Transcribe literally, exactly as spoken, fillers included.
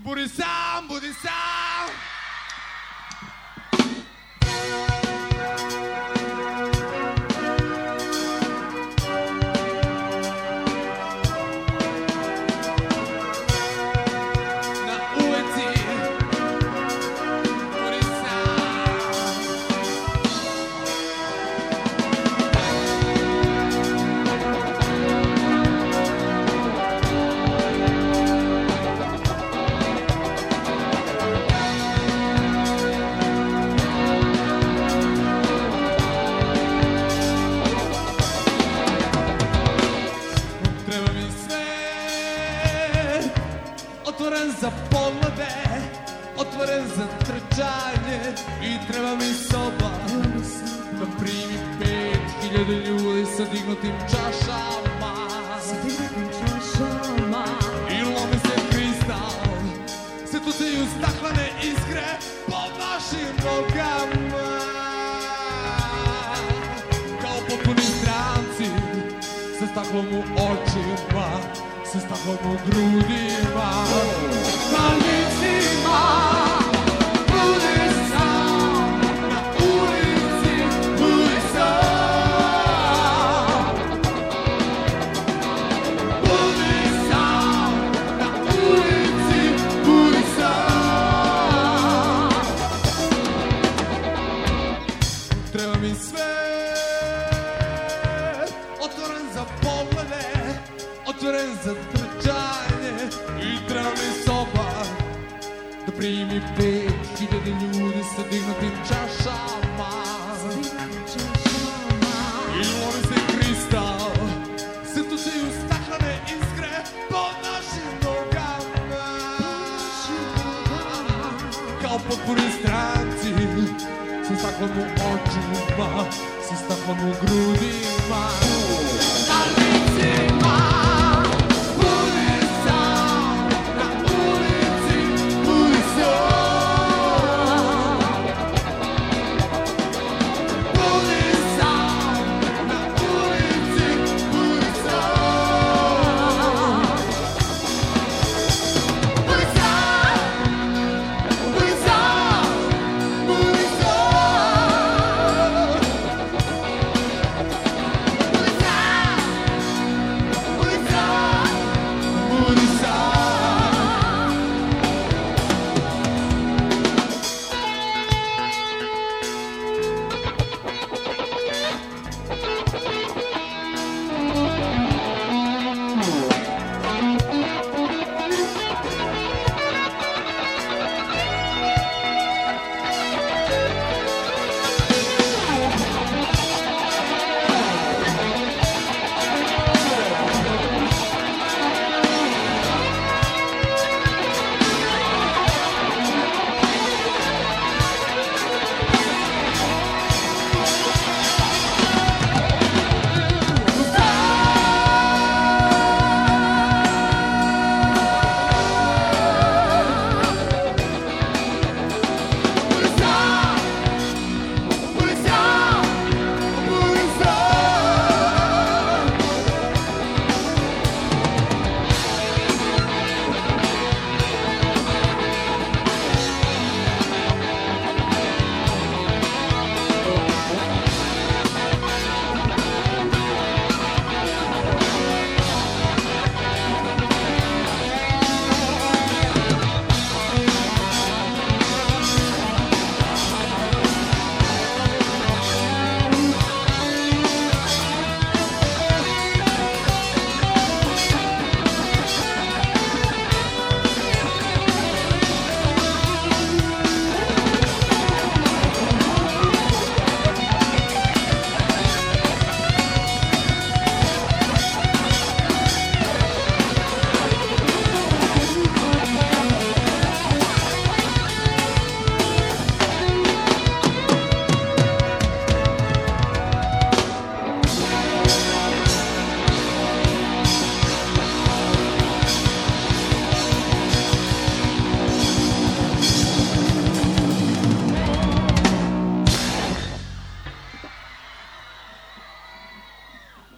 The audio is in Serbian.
Budi sam, budi sam. Otvoren za poglede, otvoren za trčanje i treba mi soba da primi pet hiljada ljudi sa dignutim čašama. I lomi se kristal, se tucaju staklene iskre pod našim nogama. Kao potpuni stranci sa staklom u očima, sa staklom u grudima, na licima. Budi sam, na ulici, budi sam. Budi sam, na ulici, budi sam. Treba mi sve, otvoren za poglede, otvoren za trčanje i treba mi soba da primi pet hiljada ljudi sa dignutim čašama. I lomi se kristal, se tucaju staklene iskre pod našim nogama. Kao potpuni stranci sa staklom u očima, sa staklom u grudima.